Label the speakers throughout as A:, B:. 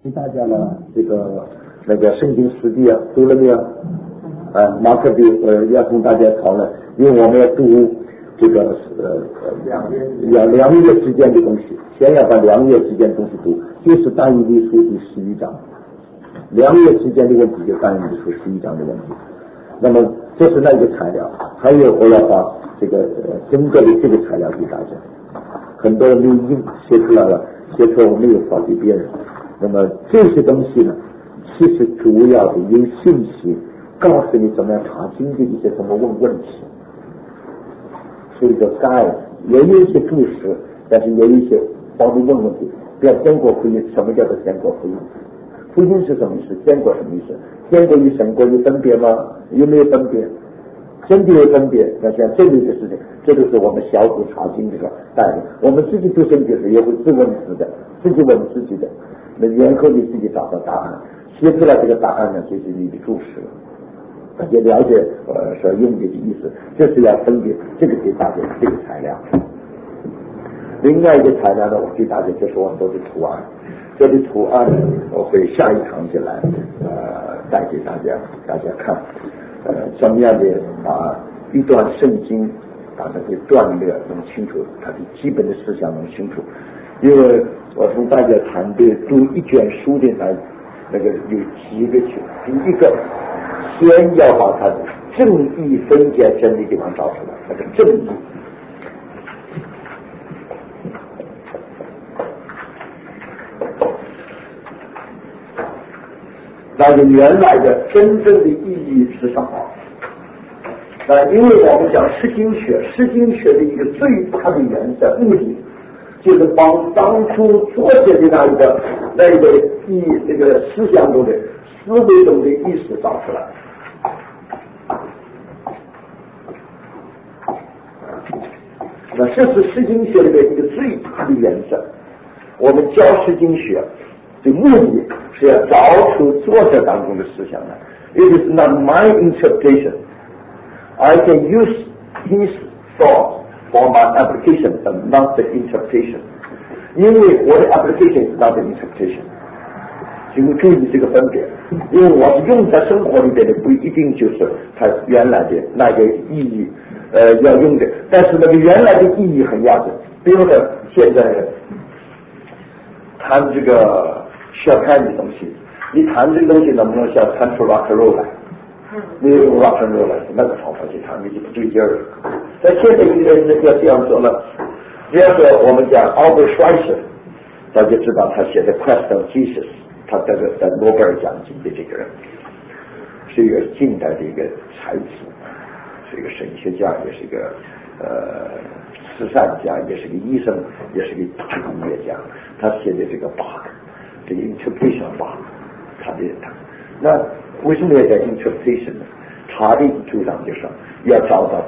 A: 大家呢，那个圣经实地啊，读了没有？马可比要跟大家讨论，因为我们要读这个2月之间的东西，先要把2月之间的东西读，就是但以理书第11章，2月之间的问题就但以理书11章的问题。那么这是那一个材料，还有我要把这个整个的这个材料给大家，很多人都已经写出来了，写出来我没有发给别人。那么这些东西呢，其实主要的有信息告诉你怎么样查经的一些怎么问问题，是一个guide，也有一些注释，但是也有一些帮你问问题。比如天国福音，什么叫做天国福音？福音是什么意思？天国什么意思？天国与神国有分别吗？有没有分别？真的有分别。那像这类的事情，这就是我们小组查经这个带领。我们自己读圣经时也会自问自的，自己问自己的，那然后你自己找到答案，写出来这个答案呢，就是你的注释。大家了解所用的意思，这是要分别这个给大家这个材料。另外一个材料呢，我给大家就是我做的图案，这个图案我会下一堂就来带给大家看，怎么样的把一段圣经把它的段落弄清楚，它的基本的思想弄清楚。因为我从大家谈的读一卷书的那个有几个区，第一个先要把它的正义分解真理地方找出来，它的正义。那个原来的真正的意义是什么？因为我们讲释经学的一个最大的原则目的，就是帮当初作者的那一个这个思想中的思维中的意识找出来。那这是释经学的一个最大的原则。我们教释经学的目的是要找出作者当中的思想来。It is not my interpretation. I can use his thought for my application, but not the interpretation. 因为我的 application is not the interpretation. 请注意这个分别，因为我是用在生活里边的，不一定就是它原来的那个意义要用的，但是那个原来的意义很要紧。比如说现在谈这个小看的东西，你谈这个东西能不能像谈出 rock and roll 来？没有 rock and roll 来，那个方法去谈，你就不对劲儿了。但现在一个人要这样说呢，比如说我们讲 Albert Schweitzer， 大家知道他写的 Quest of Jesus， 他得诺贝尔奖金的这个人，是一个近代的一个才子，是一个神学家，也是一个慈善家，也是个医生，也是个大音乐家。他写的这个 Bach， 这个 interpretation Bach， 那为什么要叫 interpretation 呢？他的主张就是要找到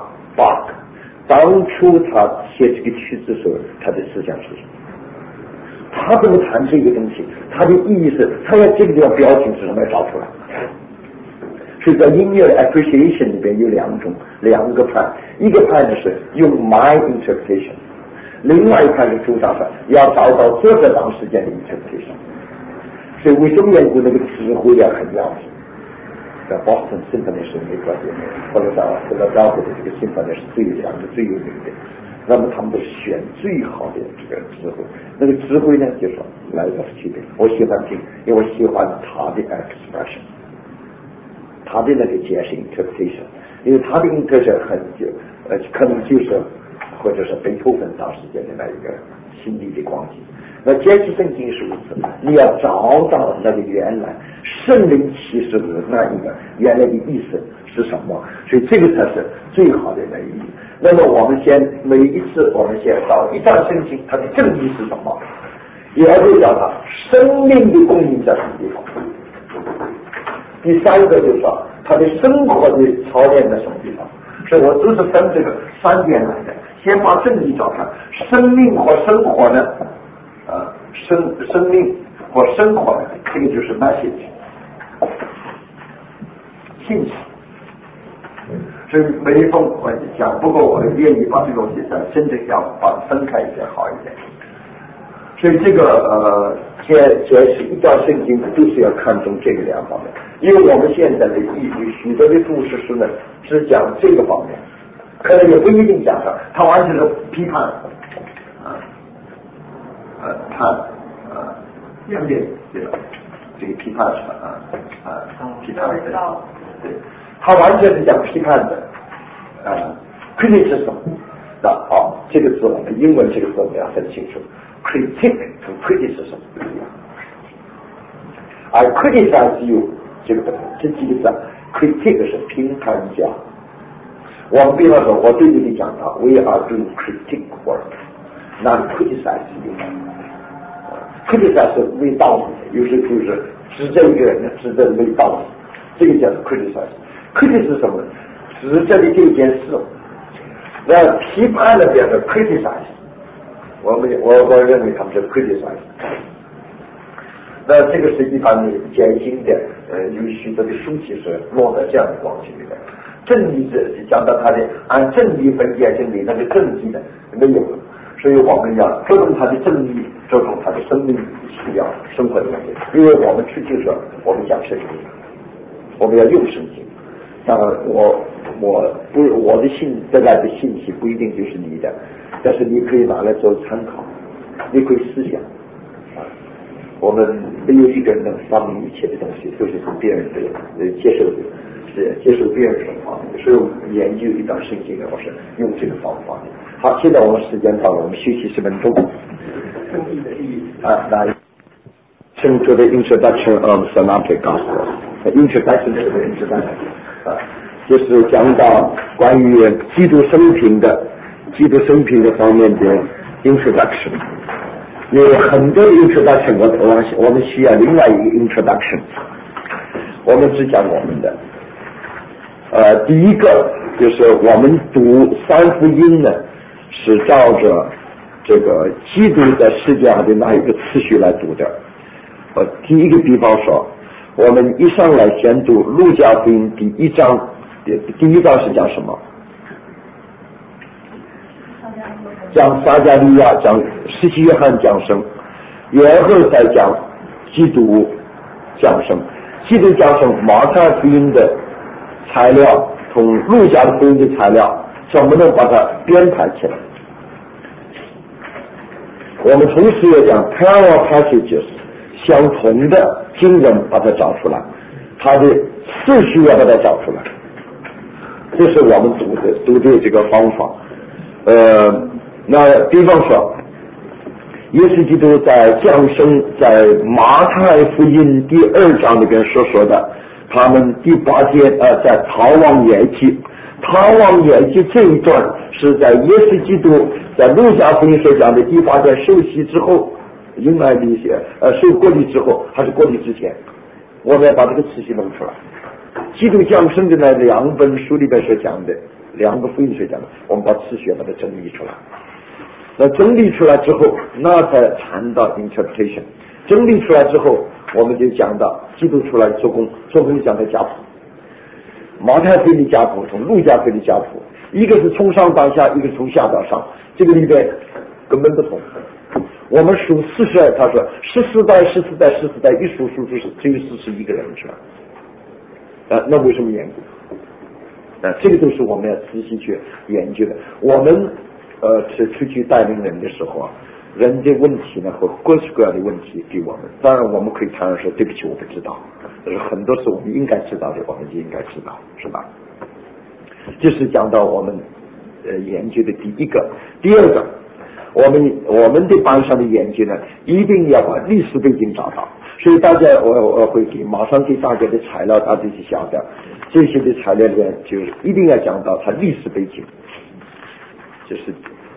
A: Bach 当初他写这个曲子的时候，他的思想是什么？他怎么谈这个东西？他的意义是，他要这个地方表情是什么要找出来。所以在音乐 appreciation 里边有两个派，一个派呢是用 my interpretation， 另外一派是主张说要找到作者当时间的 interpretation。所以为什么研究那个词汇也很要紧？在 Boston Symphony 是美国的，或者在philadelphia的这个 Symphony 是最有名的。那么他们都选最好的这个词汇，那个词汇呢就是来自区别。我喜欢听，因为我喜欢他的 expression， 他的那个解释 interpretation， 因为他的 interpretation 可能就是或者是贝多芬当时间的那一个心理的光景。那解释圣经是如此，你要找到那个原来圣灵启示的那一个原来的意思是什么，所以这个才是最好的那一意义。那么我们每一次我们先找一段圣经，它的正义是什么？也就讲它生命的供应在什么地方。第三个就是说它的生活的操练在什么地方。所以我都是分这个3点来的，先把正义找看，生命或生活呢，生命或生活呢，这个就是 message 信息。所以每一封我讲，不过我愿意把这个东西真正要把它分开一点好一点。所以这个解释一段圣经，都是要看重这个两方面。因为我们现在的许多的注释书呢，只讲这个方面，可能也不一定讲上，他完全是批判两点对吧？这个批判是吧？批判的，对，他完全是讲批判的criticism 这个字我们英文这个字我们要分清楚 ，critic 和 criticism 不一样。而 criticize you 这几个字 ，critic 是评判家。我们比方说，我对你的讲到 ，we are doing critic work，not criticize you。criticize 是为道理，有时就是指责一个人，指责为道理，这个叫 criticize。critic 是什么？指责的这件事。那批判的变成 criticize， 我认为他们是 criticize。那这个是一般的典型的有许多的书籍是落在这样的光景里面。正义者讲到他的按正义分解真理，那个正义的没有了，所以我们要注重他的正义，注重他的生命需要生活的问题。因为我们出去说，我们讲圣经，我们要用圣经。当然我的得来的信息不一定就是你的，但是你可以拿来做参考，你可以思想我们没有一个人能发明一切的东西，都是从别人的接受别人的方法，所以我们研究一段圣经的话是用这个方法。好，现在我们时间到了，我们休息10分钟。正义的意义来圣主的 Introduction of Synoptic Gospel。Introduction 是个 introduction。就是讲到关于基督生平的方面的 introduction， 有很多 introduction， 我们需要另外一个 introduction， 我们只讲我们的。第一个就是我们读三福音呢，是照着这个基督在世界上的那一个次序来读的。第一个比方说，我们一上来先读路加福音第1章。第1章是讲什么？讲撒加利亚，讲施洗约翰降生，然后再讲基督降生。基督降生，马太福音的材料同路加福音的材料怎么能把它编排起来？我们同时也讲 parallel passages， 相同的经文把它找出来，它的次序要把它找出来。这是我们读的这个方法。那比方说，耶稣基督在降生，在马太福音第2章里边所说的，他们第8节在逃亡埃及。逃亡埃及这一段是在耶稣基督在路加福音所讲的第8节受洗之后，迎来的一些受割礼之后，还是割礼之前，我们要把这个次序弄出来。基督降生的那2本书里边所讲的2个福音所讲的，我们把次序把它整理出来。那整理出来之后，那才谈到 interpretation。整理出来之后，我们就讲到基督出来做工讲的家谱。马太福音的家谱同路加福音的家谱，一个是从上到下，一个从下到上，这个里边根本不同。我们数42，他说14代一数出只有41个人出来。那为什么缘故？这个都是我们要仔细去研究的。我们是出去带领人的时候啊，人的问题呢和各式各样的问题给我们，当然我们可以坦然说对不起我不知道，但是很多是我们应该知道的我们就应该知道，是吧？这是讲到我们研究的第一个。第二个，我们的班上的研究呢，一定要把历史背景找到。所以大家我会马上给大家的材料，大家去晓得这些的材料里面就是一定要讲到它历史背景，就是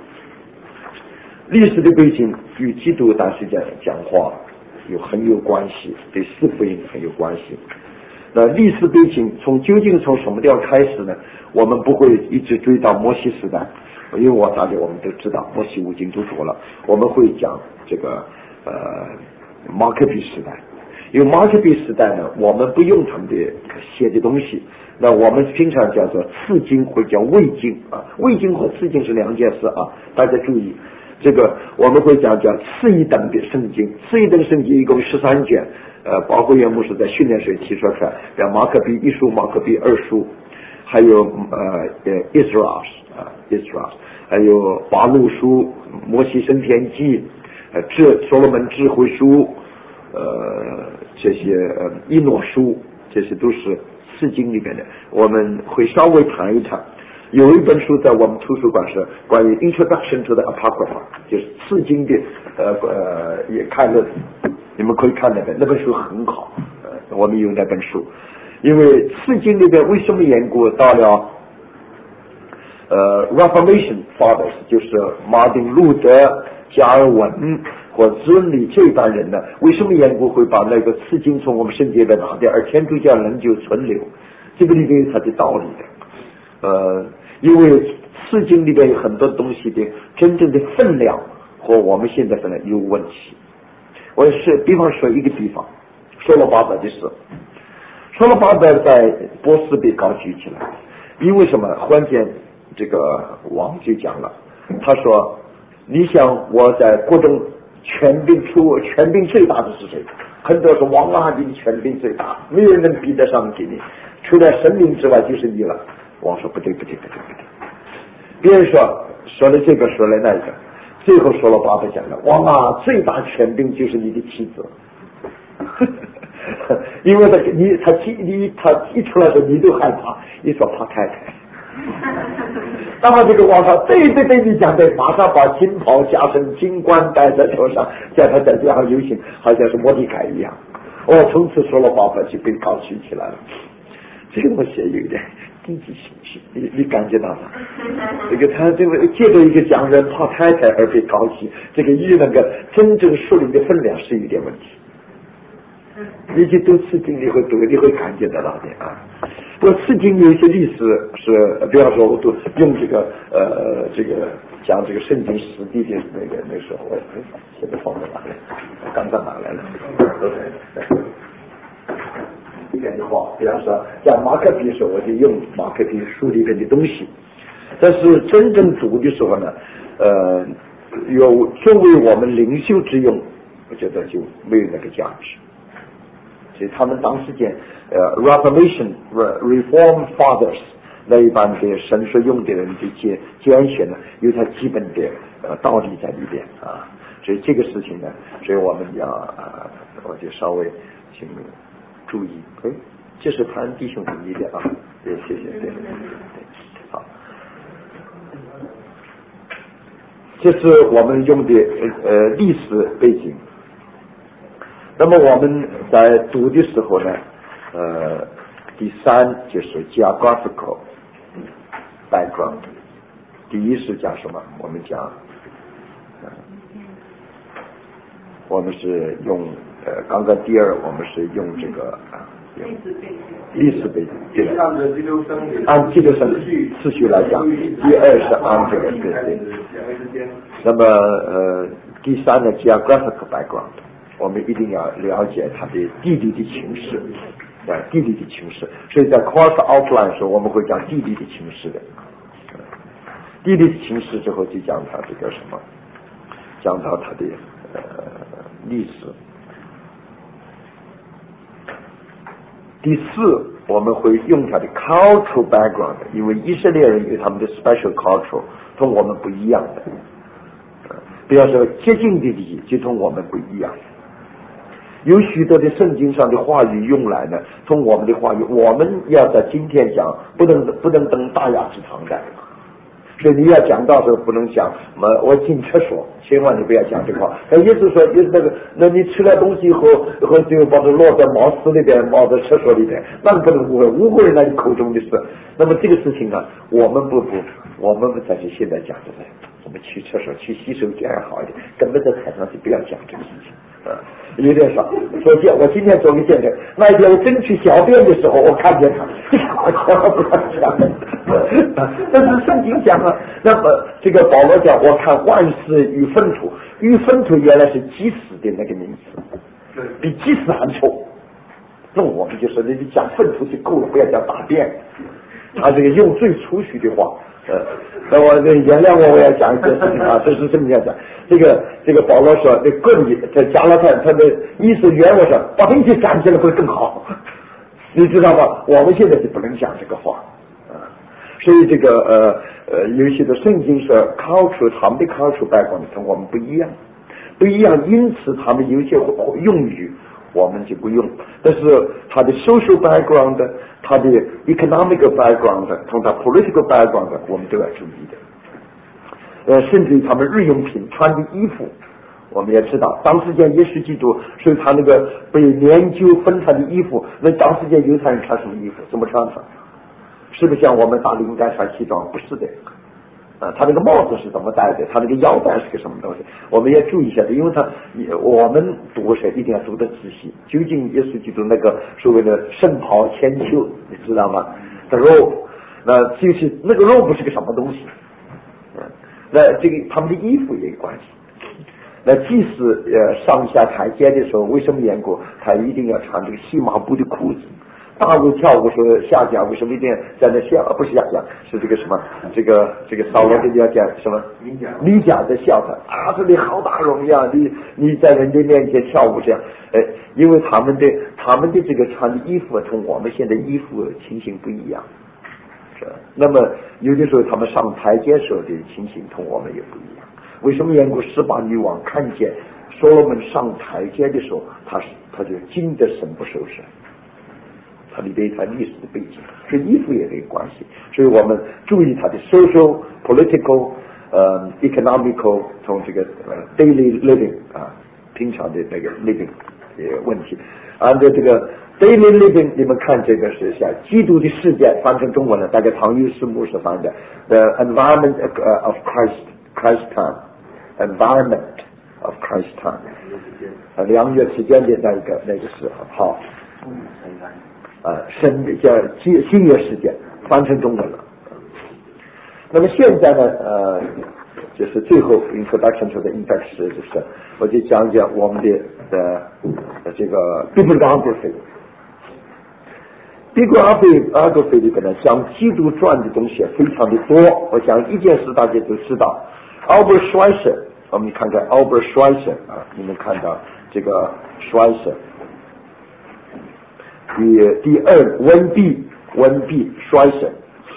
A: 历史的背景与基督当时讲话很有关系，对四福音很有关系。那历史背景究竟从什么地方开始呢？我们不会一直追到摩西时代，因为大家我们都知道摩西五经都读了，我们会讲这个马可比时代。因为马可比时代呢，我们不用他们的写的东西，那我们平常叫做次经或叫未经啊，未经和次经是2件事啊，大家注意。 这个我们会讲次一等的圣经，次一等圣经一共13卷，包括原牧师在训练时提说出来，像马可笔1书、马可笔2书，还有Ezra，还有巴路书、摩西升天记，所罗门智慧书，这些以诺书，这些都是次经里面的，我们会稍微谈一谈。有一本书在我们图书馆是关于 Introduction to the Apocrypha， 就是次经的也看了，你们可以看那本书很好，我们有那本书，因为次经里边为什么缘故到了Reformation Fathers， 就是马丁路德、加尔文或尊理这一帮人呢，为什么缘故会把那个次经从我们圣经里拿掉，而天主教仍旧存留？这个里面有它的道理的。因为次经里边有很多东西的真正的分量和我们现在分量有问题。我是比方说一个地方，说罗巴德的事，说罗巴德在波斯被高举起来，因为什么？忽然间这个王就讲了，他说：“你想我在国中权柄最大的是谁？很多说王啊，你的权柄最大，没有人能比得上给你，除了神明之外就是你了。”王说不对，别人说了这个，说了那个，最后说了巴德讲了，王啊，最大权柄就是你的妻子，因为他一出来时你都害怕，你说怕太太。那么这个王说对，你讲对，马上把金袍加身金冠戴在头上，叫他在街上游行，好像是摩底改一样。从此说了巴德就被高举起来了。这个东西有点低级情绪，你感觉到吗？这个他这个借着一个讲人怕太太而被高举，这个与那个真正树立的分量是有点问题。你去读次经你会感觉得到的啊。我次经有一些历史是，比方说我都用这个讲这个圣经实地的那时候，现在放在哪里？刚才拿来了。一点的话，比方说讲马可笔的时候，我就用马可笔书里面的东西，但是真正读的时候呢，有作为我们领袖之用，我觉得就没有那个价值。所以他们当时间Reformation Reform Fathers 那一般的神学用的人的拣选呢，有它基本的道理在里边啊。所以这个事情呢，所以我们要我就稍微请注意。这是潘弟兄的意见啊，对，谢谢，对，好，这是我们用的历史背景。那么我们在读的时候呢，第3就是 geographical background， 第1是讲什么？我们讲，我们是用刚刚第2我们是用这个历史背景，对的，按基督生次序来讲，第2是按这个对。那么第3呢 geographical background。我们一定要了解它的地理的情势，地理的情势。所以在 course outline 的时候，我们会讲地理的情势的。地理的情势之后，就讲它这个什么，讲到它的历史。第4，我们会用它的 cultural background， 因为以色列人有他们的 special culture， 同我们不一样的。比方说接近的礼就同我们不一样。有许多的圣经上的话语用来呢，从我们的话语，我们要在今天讲，不能登大雅之堂的。所以你要讲到时候不能讲我进厕所，千万你不要讲这个话。也就是说，就是那你吃了东西以后就把它落在茅厕里边，冒在厕所里边，那不能误会人家口中的事。那么这个事情呢，我们才是现在讲的呢。我们去厕所去洗手间还好一点，根本在台上就不要讲这个事情。有点少。我今天做个见证，那一天我真去小便的时候，我看见他，不敢讲。但是圣经讲了，那么这个保罗讲，我看万事与粪土，与粪土原来是祭司的那个名词，比祭司还臭。那我们就说，你讲粪土就够了，不要讲大便。他这个用最粗俗的话， 那我原谅我要讲一件事情啊，这是这么样讲。这个保罗说，那棍子在加拉太，他的意思原文说，把兵器站起来会更好，你知道吗？我们现在就不能讲这个话啊。所以这个有些的圣经是culture，他们的culture background跟我们不一样，因此他们有些用语我们就不用，但是他的 social background， 他的 economic background 同他 political background 我们都要注意的。甚至于他们日用品穿的衣服，我们也知道，当时间耶稣基督，所以他那个被研究分他的衣服，那当时间犹太人穿什么衣服，怎么穿法？是不是像我们打领带穿西装？不是的。他那个帽子是怎么戴的？他那个腰带是个什么东西？我们要注意一下的，因为我们读是一定要读得仔细。究竟耶稣基督那个所谓的圣袍千秋，你知道吗？的肉，那就是那个肉不是个什么东西。那这个他们的衣服也有关系。那即使上下台阶的时候，为什么缘故？他一定要穿这个细麻布的裤子。大卫跳舞说下降，为什么一定在那下？不是下降，是这个什么？这个扫罗这要讲什么？米甲在笑他啊，这里好大荣耀，你在人家面前跳舞这样，因为他们的这个穿的衣服同我们现在衣服情形不一样，是吧？那么有的时候他们上台阶时候的情形同我们也不一样。为什么缘故？18女王看见所罗门上台阶的时候，他就惊得神不守舍。它里边一段历史的背景，所以衣服也有关系，所以我们注意它的 social, political, economical 从这个daily living 啊，平常的那个 living 问题。按照这个 daily living， 你们看这个是像基督的世界翻成中文了，大概唐玉师牧师翻的 The environment of Christ time， environment of Christ time， 2月之间的那个时候，好。叫新约世界翻成中文了。那么现在呢，就是最后 introduction to the index， 就是我就讲讲我们的这个 bibliography 里边呢，讲基督传的东西非常的多。我讲一件事大家都知道 ，Albert Schweitzer， 我们看看 Albert Schweitzer 啊，你们看到这个 Schweitzer。第二温碧Schweitzer，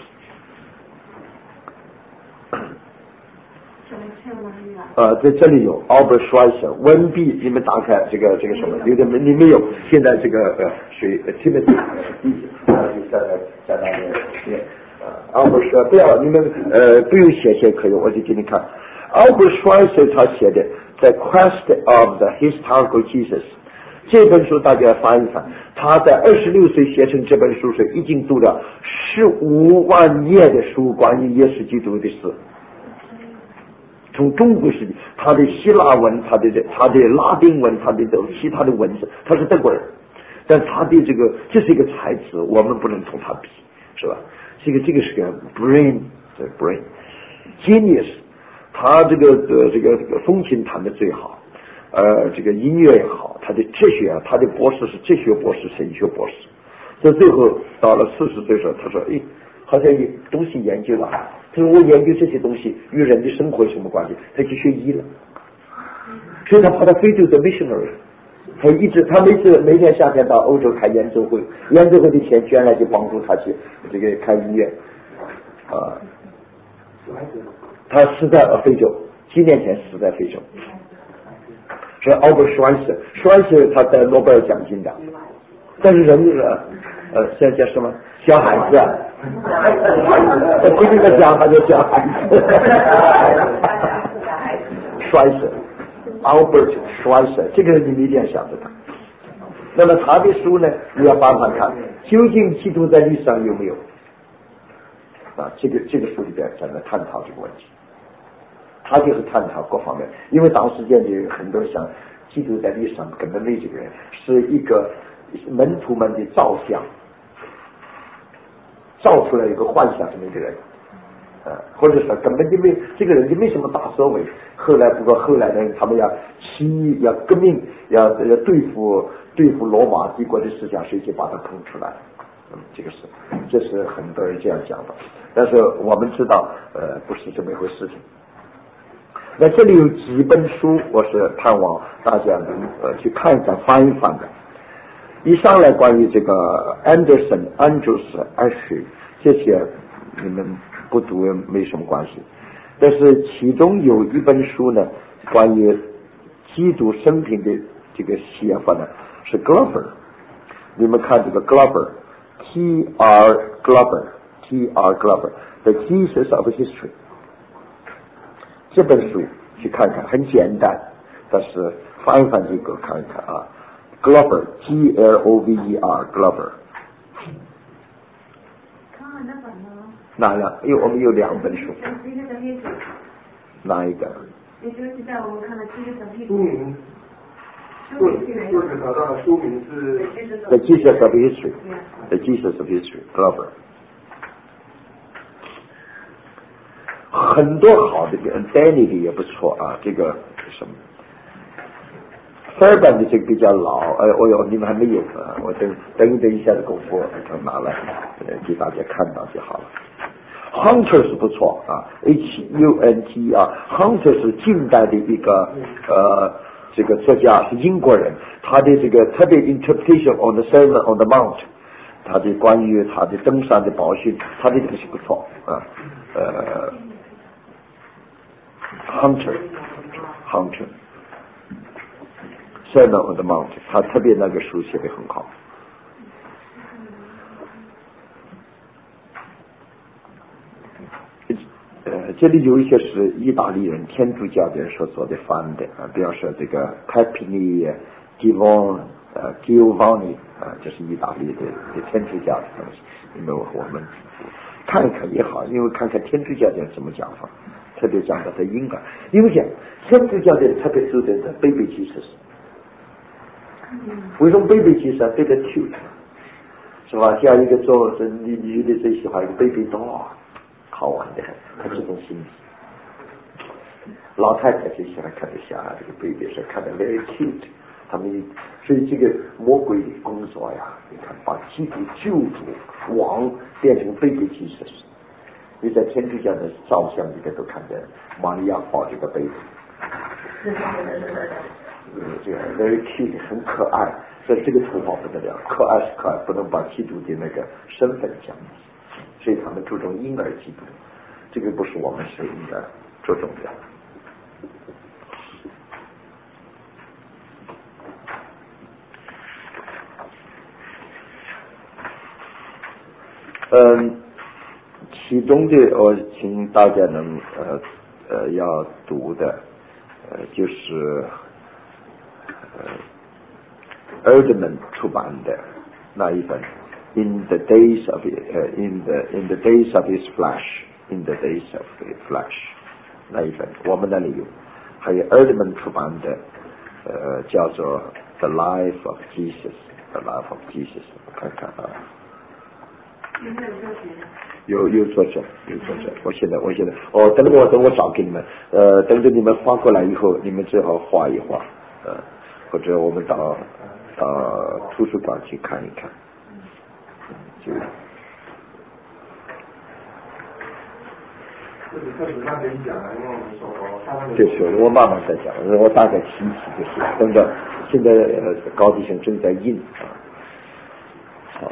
A: 在这里有 Albert Schweitzer 温碧，你们打开这个什么？有的你没有，现在这个谁 Timothy 在那里Albert Schweitzer 不要你们不用写可以，我就给你看 Albert Schweitzer 他写的在 Quest of the Historical Jesus。这本书大家翻一翻，他在26岁写成这本书时，已经读了15万页的书，关于耶稣基督的事。从中国时期，他的希腊文、他的拉丁文、他的其他的文字，他是德国人，但他的这是一个才子，我们不能同他比，是吧？这个是个 brain genius， 他这个风琴弹得最好。这个音乐也好，他的哲学啊，他的博士是哲学博士、神学博士。到最后到了40岁的时候，他说：“好像有东西研究了。”他说：“我研究这些东西与人的生活有什么关系？”他去学医了。所以他跑到非洲的 missionary， 他每天夏天到欧洲开研究会，研究会的钱捐来就帮助他去这个开医院。他死在非洲，几年前死在非洲。是 Albert Schweitzer 他得诺贝尔奖金的，但是人现在叫什么小孩子啊？不是个讲他就小孩子。Albert Schweitzer 这个你们一定要晓得他。那么他的书呢，你要翻翻看，究竟基督在历史上有没有？这个书里边在那探讨这个问题。他就是探讨各方面，因为当时间有很多人想，基督在历史上根本没这个人，是一个门徒们的造像，造出来一个幻想这么一个人，或者说根本就没这个人就没什么大作为。后来呢，他们要起义，要革命，要对付罗马帝国的思想，所以就把他捧出来。 这是很多人这样讲的，但是我们知道不是这么一回事情。那这里有几本书，我是盼望大家能去看一看翻一翻的。一上来关于这个安德森、安德斯、艾许这些，你们不读没什么关系。但是其中有一本书呢，关于基督生平的这个写法呢，是 Glover。你们看这个 Glover，T.R. Glover，T.R. Glover，The Jesus of History。这本书去看看，很简单，但是翻一翻这个看一看啊。Glover G-L-O-V-E-R Glover。
B: 看那本吗？
A: 哪了？因为我们有2本书。哪一个？
B: 也就是在我们看的第一本
C: 书名。就是找到的书名是
A: The Jesus of History。The Jesus of History Glover。很多好的，Danny 的也不错啊，这个什么。3版的这个比较老，你们还没有啊？我等一下的功夫就拿来给大家看到就好了。Hunter 是不错啊 ，H-U-N-T 啊 ，Hunter 是近代的一个这个作家，是英国人，他的这个特别 interpretation on the Sermon on the Mount， 他的关于他的登山的宝训，他的东西不错啊。Hunter。Sermon on the Mount， 他特别那个书写得很好。这里有一些是意大利人、天主教的人所做的翻的啊，比方说这个 Capini Giovanni 啊，这是意大利的天主教的东西。因为我们看一看也好，因为看看天主教的人怎么讲法，特别讲到的应该，因为讲天主教的人特别注重的baby Jesus。为什么 baby Jesus 对得 cute 是吧？像一个做女的最喜欢一个 baby doll， 好玩的，他这种心理。老太太最喜欢看的小孩这个 baby 是看的 very cute， 他们所以这个魔鬼的工作呀，你看把基督救主王变成 baby Jesus。你在天主教的照相里面都看见玛利亚抱这个 baby。这个 very cute 很可爱，所以这个图画不得了，可爱是可爱，不能把基督的那个身份降低，所以他们注重婴儿基督，这个不是我们是应该注重的。其中的我请大家能要读的就是Erdman 出版的那一本 In the days of in the days of his flesh， 那一本我们那里有，还有 Erdman 出版的叫做 The Life of Jesus， 我看看啊。有作者，我现在等我找给你们，等着你们发过来以后，你们最好画一画，或者我们到图书馆去看一看，就是我慢慢在讲，我大概提就是，等着现在高迪生正在印啊，好。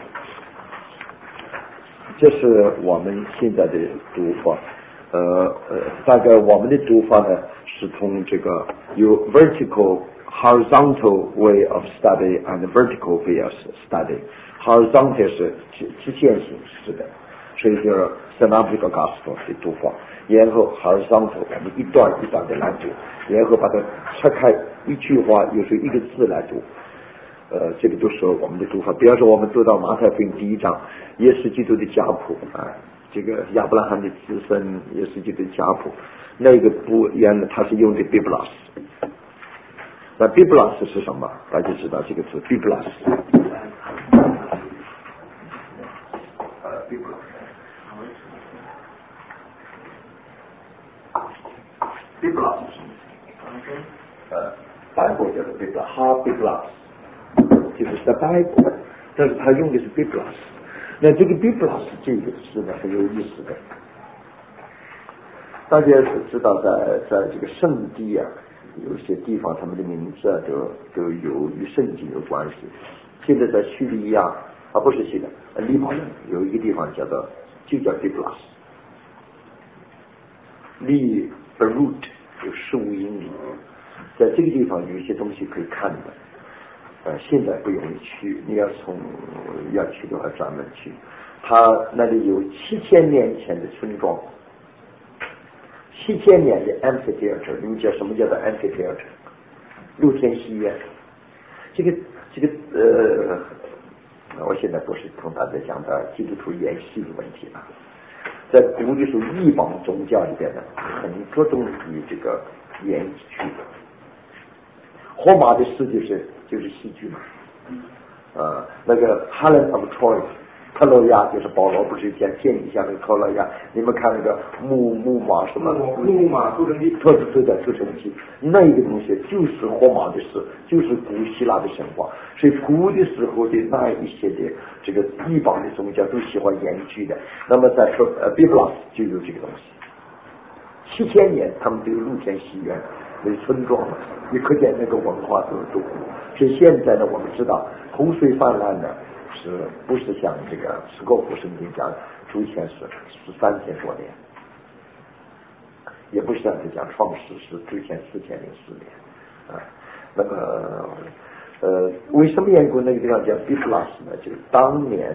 A: 这是我们现在的读法，大概我们的读法呢是从这个有 horizontal way of study and vertical way of study。horizontal 是直线形式的，所以就是 synoptical gospel 的读法，然后 horizontal 我们一段一段的来读，然后把它拆开，一句话有时候一个字来读。这个都是我们的读法。比方说，我们读到马太福音第1章，耶稣基督的家谱啊，这个亚伯拉罕的子孙，耶稣基督的家谱，那个不原来他是用的 biblos。那 biblos 是什么？大家知道这个词 biblos。biblos。Bible 叫做 biblos， 哈 biblos。就是 the Bible， 但是他用的是 biblos。 那这个 Biblos 这个词呢很有意思的，大家是知道在这个圣地啊，有些地方他们的名字啊都有与圣经有关系。现在在叙利亚不是叙利亚，黎巴嫩有一个地方就叫 Biblos， 离 Beirut 有15英里，在这个地方有一些东西可以看的。现在不容易去，你要去的话专门去。它那里有7000年前的村庄，7000年的 amphitheater， 你们知道什么叫做 amphitheater？ 露天戏院。这个我现在不是同大家讲的基督徒演戏的问题了。在古的时候，异邦宗教里边呢，很着重于这个演剧。荷马的诗就是戏剧嘛，那个 Helen of Troy， 特洛亚就是保罗不是建立一下那个特洛亚，你们看那个木马什么
C: 木马铸成记，
A: 特别的铸成记，那一个东西就是荷马的诗，就是古希腊的神话，所以古的时候的那一些的这个异邦的宗教都喜欢演剧的。那么在说Biblos 就有这个东西，7000年他们都有露天戏院。那村庄嘛，你可见那个文化都古。所以现在呢，我们知道洪水泛滥呢，是不是像这个斯高夫圣经讲主前是3000多年，也不是像这讲创世是主前4004年啊。那么为什么缘故那个地方叫 Biblos 呢？就是当年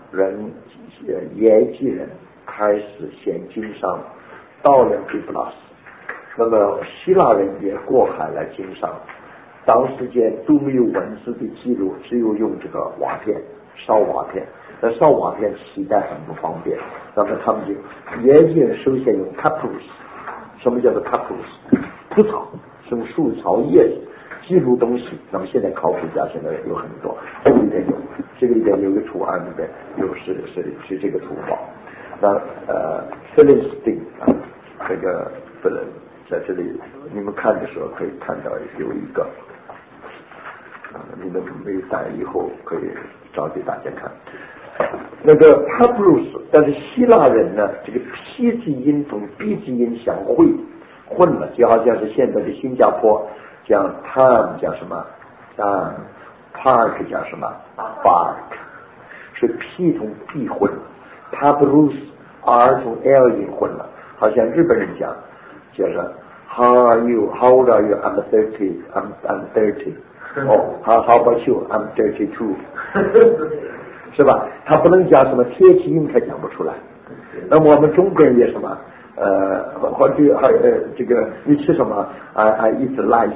A: 埃及人开始献经商，到了 Biblos。那么希腊人也过海来经商，当时间都没有文字的记录，只有用这个瓦片烧瓦片，那烧瓦片携带很不方便，那么他们就埃及人首先用 papyrus， 什么叫做 papyrus？ 枯草，是用树草叶子记录东西。那么现在考古家现在有很多，这个里边有，这个里边有个图案，里边有是这个图画。那菲林斯汀啊，这个不能。在这里你们看的时候可以看到有一个你们没带以后可以找给大家看那个 Papyrus。 但是希腊人呢，这个 P 字音同 B 字音相混了，就好像是现在的新加坡讲 time 讲什么park 讲什么 bark， 是 P 同 B 混了， Papyrus R 同 L 音混了，好像日本人讲就是 How are you? How old are you? I'm 30. I'm 30. Oh, how about you? I'm 32. 是吧？他不能讲什么贴气音，他讲不出来。那么我们中国人也什么或者这个你吃什么？I eat lice.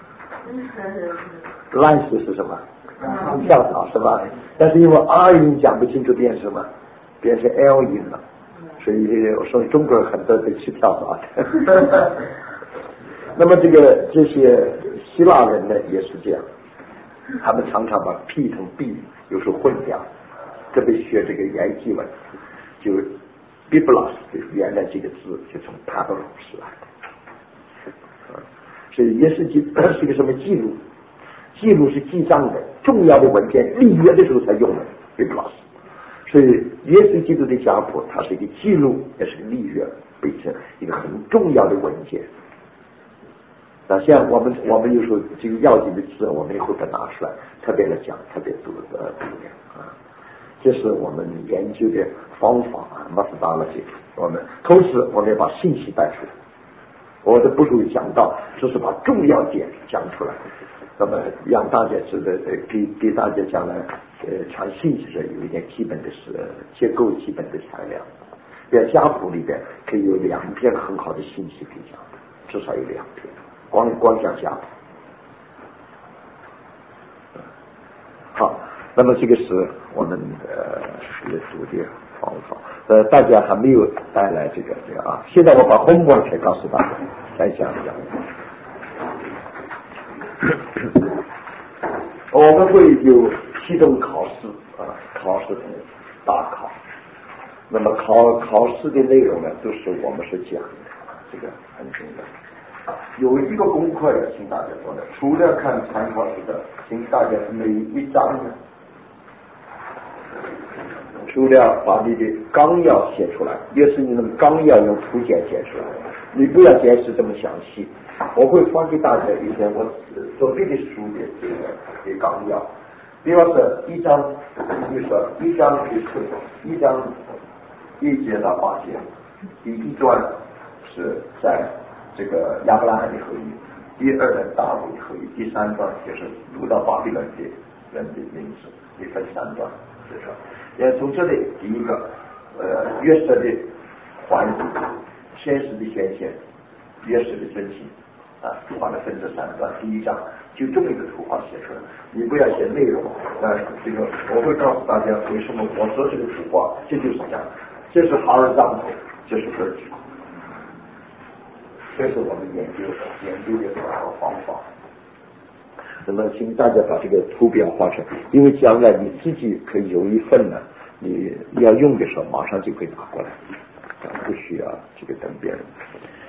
A: Lice 是什么？跳蚤是吧？但是因为 R 音讲不清楚，变什么？变成 L 音了。所以中国人很多都吃跳蚤的。那么这些希腊人呢也是这样，他们常常把 P 同 B 有时候混掉，特别学这个埃及文，就 Biblos 原来这个字就从 Papyrus 来的。所以也是一个什么记录？记录是记账的，重要的文件立约的时候才用的 Biblos。所以耶稣基督的家谱它是一个记录，也是个立约，变成一个很重要的文件。那像我们有时候这个要紧的字，我们也会把它拿出来，特别的讲，特别读啊。这是我们研究的方法啊 methodology。同时我们也把信息带出来。我的不是讲到，就是把重要点讲出来，那么让大家知道，给大家将来传信息上有一点基本的结构、基本的材料。在家谱里边可以有2篇很好的信息可以讲，至少有2篇。光讲家谱。好，那么这个是我们阅读的方法。大家还没有带来这个啊。现在我把homework才告诉大家，再讲一讲。我们会有7种考试啊，考试大考。那么考试的内容呢，都是我们是讲的，这个很重要。有一个功课要请大家做的，除了看参考书的，请大家每一章呢， 除了把你的纲要写出来，也是你的纲要用图解写出来，你不要解释这么详细。我会发给大家一篇我准备的书的这个的纲要，比方说一章，比如说1章1章1节到8节，第一段是在这个亚伯拉罕的后裔，第二段大卫的后裔，第三段就是读到巴比伦的人的名字，也分3段，是吧？从这里第一个约瑟的环境，现实的显现，约瑟的真情把它分这3段。第1章就这么一个图画写出来，你不要写内容。这个我会告诉大家为什么我说这个图画，这就是这样，这是哈尔藏头，这是根据，这是我们研究的方法。那么请大家把这个图表画出来，因为将来你自己可以有一份呢，你要用的时候马上就可以拿过来，不需要这个等别人。